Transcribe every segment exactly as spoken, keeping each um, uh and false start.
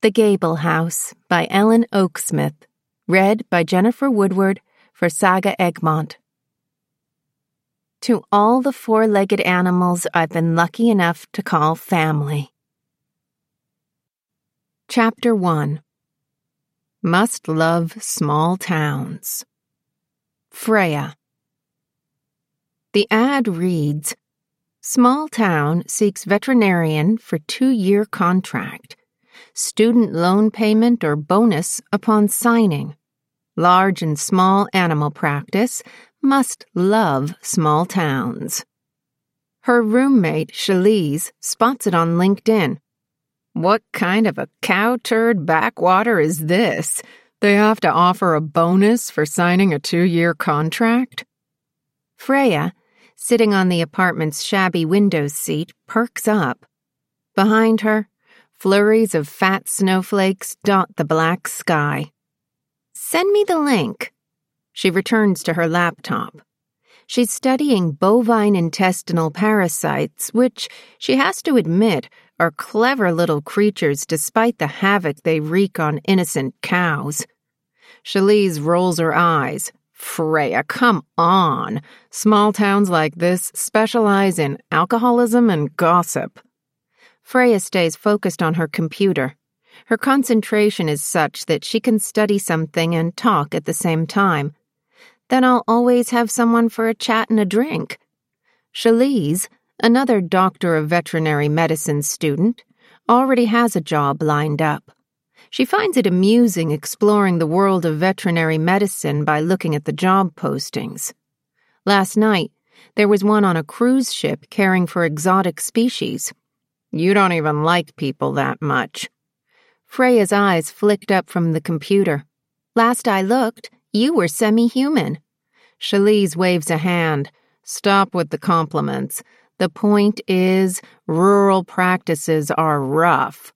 The Gable House by Ellen Oaksmith. Read by Jennifer Woodward for Saga Egmont. To all the four-legged animals I've been lucky enough to call family. Chapter one. Must Love Small Towns. Freya. The ad reads, Small town seeks veterinarian for two-year contract. Student loan payment or bonus upon signing. Large and small animal practice must love small towns. Her roommate, Shalise, spots it on LinkedIn. What kind of a cow turd backwater is this? They have to offer a bonus for signing a two-year contract? Freya, sitting on the apartment's shabby windows seat, perks up. Behind her, flurries of fat snowflakes dot the black sky. Send me the link. She returns to her laptop. She's studying bovine intestinal parasites, which, she has to admit, are clever little creatures despite the havoc they wreak on innocent cows. Shalise rolls her eyes. Freya, come on. Small towns like this specialize in alcoholism and gossip. Freya stays focused on her computer. Her concentration is such that she can study something and talk at the same time. Then I'll always have someone for a chat and a drink. Shalise, another doctor of veterinary medicine student, already has a job lined up. She finds it amusing exploring the world of veterinary medicine by looking at the job postings. Last night, there was one on a cruise ship caring for exotic species. You don't even like people that much. Freya's eyes flicked up from the computer. Last I looked, you were semi-human. Shalise waves a hand. Stop with the compliments. The point is, rural practices are rough.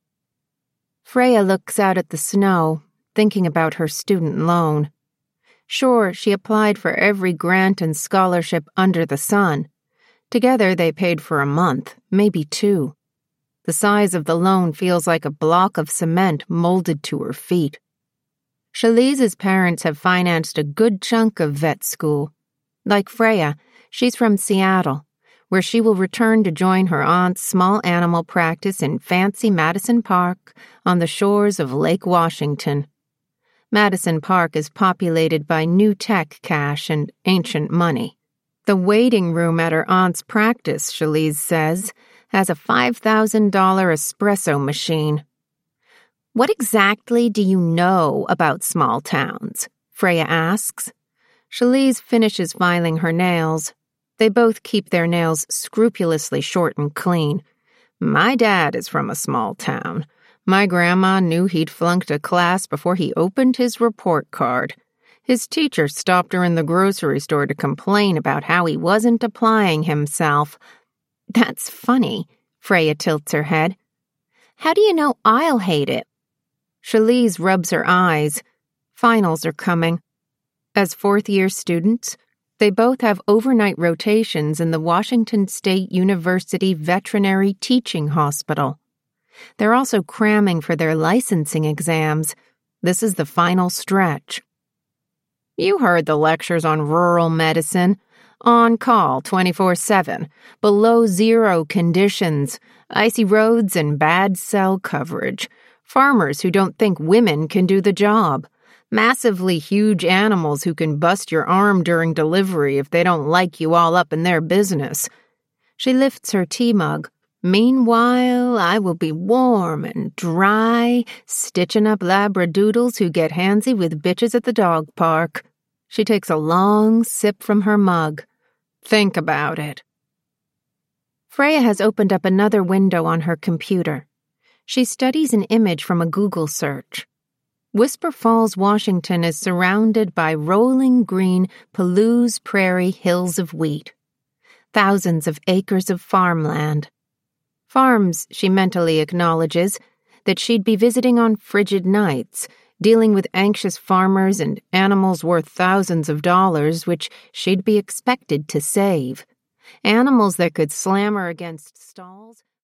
Freya looks out at the snow, thinking about her student loan. Sure, she applied for every grant and scholarship under the sun. Together they paid for a month, maybe two. The size of the loan feels like a block of cement molded to her feet. Shalise's parents have financed a good chunk of vet school. Like Freya, she's from Seattle, where she will return to join her aunt's small animal practice in fancy Madison Park on the shores of Lake Washington. Madison Park is populated by new tech cash and ancient money. The waiting room at her aunt's practice, Shalise says, has a five thousand dollars espresso machine. What exactly do you know about small towns? Freya asks. Shalise finishes filing her nails. They both keep their nails scrupulously short and clean. My dad is from a small town. My grandma knew he'd flunked a class before he opened his report card. His teacher stopped her in the grocery store to complain about how he wasn't applying himself. That's funny, Freya tilts her head. How do you know I'll hate it? Shalise rubs her eyes. Finals are coming. As fourth-year students, they both have overnight rotations in the Washington State University Veterinary Teaching Hospital. They're also cramming for their licensing exams. This is the final stretch. You heard the lectures on rural medicine. On call twenty-four seven, below zero conditions, icy roads and bad cell coverage, farmers who don't think women can do the job, massively huge animals who can bust your arm during delivery if they don't like you all up in their business. She lifts her tea mug. Meanwhile, I will be warm and dry, stitching up labradoodles who get handsy with bitches at the dog park. She takes a long sip from her mug. Think about it. Freya has opened up another window on her computer. She studies an image from a Google search. Whisper Falls, Washington is surrounded by rolling green Palouse Prairie hills of wheat. Thousands of acres of farmland. Farms, she mentally acknowledges, that she'd be visiting on frigid nights, dealing with anxious farmers and animals worth thousands of dollars which she'd be expected to save. Animals that could slam her against stalls.